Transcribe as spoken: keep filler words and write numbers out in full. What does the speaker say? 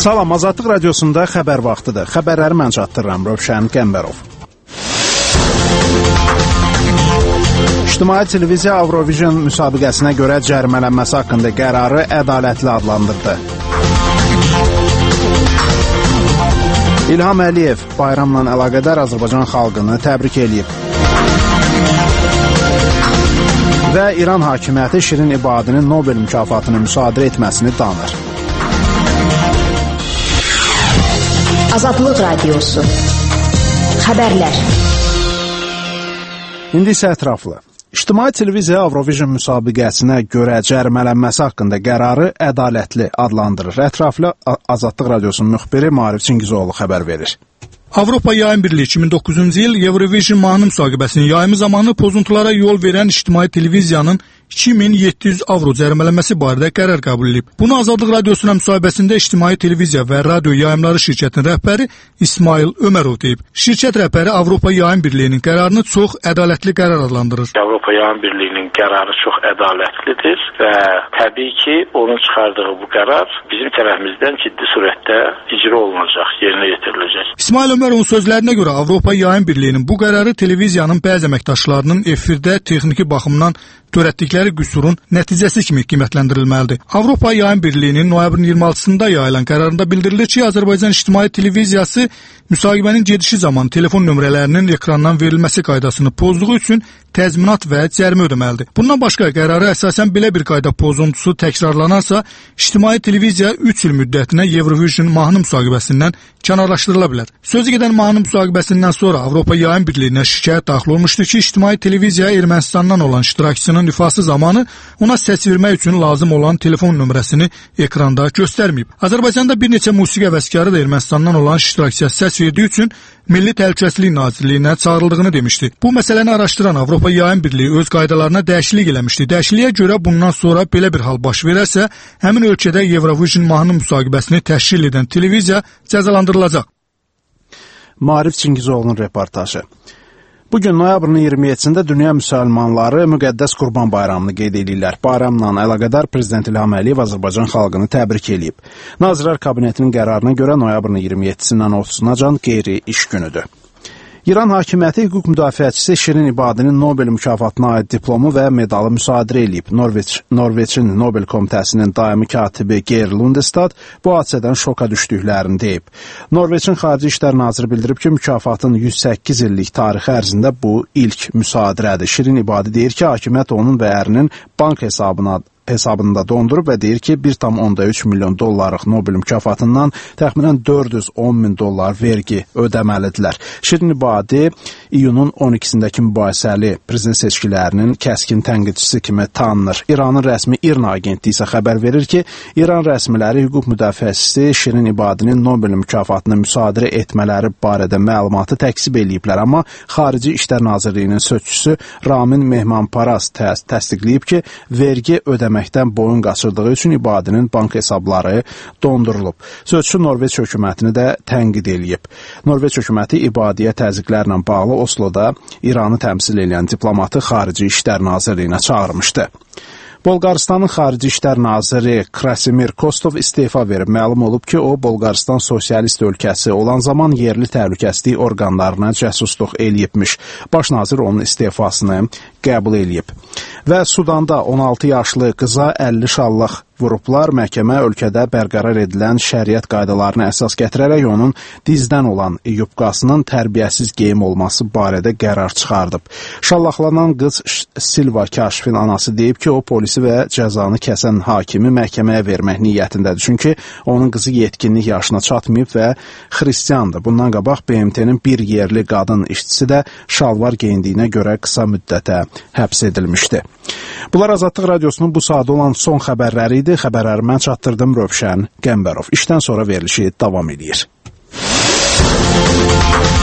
Salam, Azadlıq Radiosunda xəbər vaxtıdır. Xəbərləri mən çatdırıram, Rövşən Qəmbərov. İctimai televiziya Avrovision müsabiqəsinə görə cərimələnməsi haqqında qərarı ədalətli adlandırdı. İlham Əliyev bayramla əlaqədar Azərbaycan xalqını təbrik edib. Və İran hakimiyyəti Şirin İbadinin Nobel mükafatını müsadirə etməsini danır. Azadlıq Radiosu. Xəbərlər. İndi isə ətraflı. İctimai televiziya Avrovision müsabiqəsinə görə cərimələnməsi haqqında qərarı ədalətli adlandırır. Ətraflı Azadlıq Radiosunun müxbiri Maarif Çingizoğlu xəbər verir. Avropa Yayım Birliyi iki min doqquzuncu il Eurovision mahnı müsahibəsinin yayımı zamanı pozuntulara yol verən İctimai televiziyanın iki min yeddi yüz avro cərimələnməsi barədə qərar qəbul edib. Bunu Azadlıq Radiosuna müsahibəsində İctimai televiziya və radio yayımları şirkətinin rəhbəri İsmail Ömərov deyib. Şirkət rəhbəri Avropa Yayım Birliyinin qərarını çox ədalətli qərar adlandırır. Avropa Yayım Birliyinin qərarı çox ədalətlidir və təbii ki, onun çıxardığı bu qərar bizim tərəfimizdən ciddi surətdə icra olunacaq, yerinə yetiriləcək. İsmail Ömərovun sözlərinə görə Avropa Yayım Birliyinin bu qərarı televiziyanın bəzi əməkdaşlarının efirdə texniki baxımdan törətdikləri qüsurun nəticəsi kimi qiymətləndirilməlidir. Avropa Yayım Birliyinin noyabrın iyirmi altısında yayılan qərarında bildirilir ki, Azərbaycan İctimai Televiziyası müsahibənin gedişi zamanı telefon nömrələrinin ekrandan verilməsi qaydasını pozduğu üçün təzminat və cərimə ödəməlidir. Bundan başqa qərara əsasən belə bir qayda pozuntusu təkrarlanarsa, İctimai Televiziya üç il müddətinə Eurovision mahnı müsahibəsindən kənarlaşdırıla bilər. Sözü gedən mahnı müsahibəsindən sonra Avropa Yayım Birliyinə şikayət daxil olmuşdu ki, İctimai Televiziya Ermənistandan olan iştirakçısının ifası zamanı ona səs vermək üçün lazım olan telefon nömrəsini ekranda göstərməyib. Azərbaycanda bir neçə musiqi həvəskarı da Ermənistandan olan iştirakçıya səs verdiyi üçün Milli Təhlükəsizlik Nazirliyinə çağrıldığını demişdi. Bu məsələni araşdıran Avropa Yayım Birliyi öz qaydalarına dəyişiklik eləmişdi. Dəyişikliyə görə bundan sonra belə bir hal baş verərsə, həmin ölkədə Eurovision mahnı müsahibəsini təşkil edən televiziya cəzalandırılacaq. Maarif Çingizoğlu'nun reportajı. Bugün noyabrın iyirmi yeddisində dünya müsəlmanları müqəddəs Qurban bayramını qeyd edirlər. Bayramla əlaqədar Prezident İlham Əliyev Azərbaycan xalqını təbrik edib. Nazirlər Kabinetinin qərarına görə noyabrın iyirmi yeddisindən otuzuna qeyri iş günüdür. İran hakimiyyəti hüquq müdafiəçisi Şirin İbadinin Nobel mükafatına aid diplomu və medalı müsadirə edib. Norveç, Norveçin Nobel Komitəsinin daimi katibi Geir Lundestad bu hadisədən şoka düşdüklərini deyib. Norveçin Xarici İşlər Naziri bildirib ki, mükafatın yüz səkkiz illik tarixi ərzində bu ilk müsadirədir. Şirin İbadi deyir ki, hakimiyyət onun və ərinin bank hesabına hesabında dondurub və deyir ki, bir tam onda üç milyon dollarlıq Nobel mükafatından təxminən dörd yüz on min dollar vergi ödəməlidirlər. Şirin İbadi iyunun on ikisindəki mübahisəli prezident seçkilərinin kəskin tənqidçisi kimi tanınır. İranın rəsmi İRNA agentliyi isə xəbər verir ki, İran rəsmiləri hüquq müdafiəçisi Şirin İbadinin Nobel mükafatını müsadirə etmələri barədə məlumatı təksib eləyiblər, amma Xarici İşlər Nazirliyinin sözçüsü Ramin Mehmanparaz təs təsdiqləyib ki, vergi ödəməlidir. Məkdən boyun qaçırdığı üçün İbadinin bank hesabları dondurulub. Sözçü Norveç hökumətini də tənqid eləyib. Norveç hökuməti İbadiyə təzyiqlərlə bağlı Osloda İranı təmsil edən diplomatı Xarici İşlər Nazirliyinə çağırmışdı. Bolqarıstanın Xarici İşlər Naziri Krasimir Kostov istefa verib. Məlum olub ki, o, Bolqarıstan sosialist ölkəsi olan zaman yerli təhlükəsizlik orqanlarına cəsusluq eləyibmiş. Baş nazir onun istefasını qəbul eləyib. Və Sudanda on altı yaşlı qıza əlli şallaq vurublar. Məhkəmə ölkədə bərqərar edilən şəriət qaydalarına əsas gətirərək onun dizdən olan yubqasının tərbiyəsiz geyim olması barədə qərar çıxardıb. Şallaqlanan qız Silva Kaşifin anası deyib ki, o polisi və cəzanı kəsən hakimi məhkəməyə vermək niyyətindədir. Çünki onun qızı yetkinlik yaşına çatmayıb və xristiandır. Bundan qabaq B M T-nin bir yerli qadın işçisi də şalvar geyindiyinə görə qısa müddətə həbs edilmişdi. Bunlar Azadlıq Radiosunun bu saat olan son xəbərləri idi. Xəbərləri mən çatdırdım, Rövşən Qəmbərov. İşdən sonra verilişi davam edir.